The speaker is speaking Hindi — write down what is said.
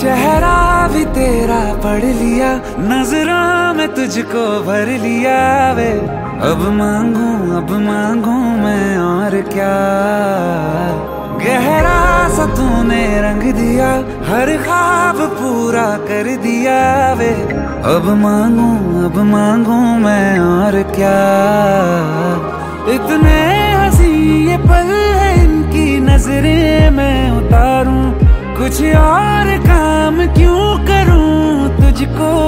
चेहरा भी तेरा पढ़ लिया, नजरों में तुझको भर लिया वे। अब मांगू मैं और क्या, गहरा सा तूने रंग दिया, हर ख्वाब पूरा कर दिया वे। अब मांगू मैं और क्या, इतने हंसी ये पल है इनकी नजरें मैं उतारूं, कुछ और काम क्यों करूं तुझको।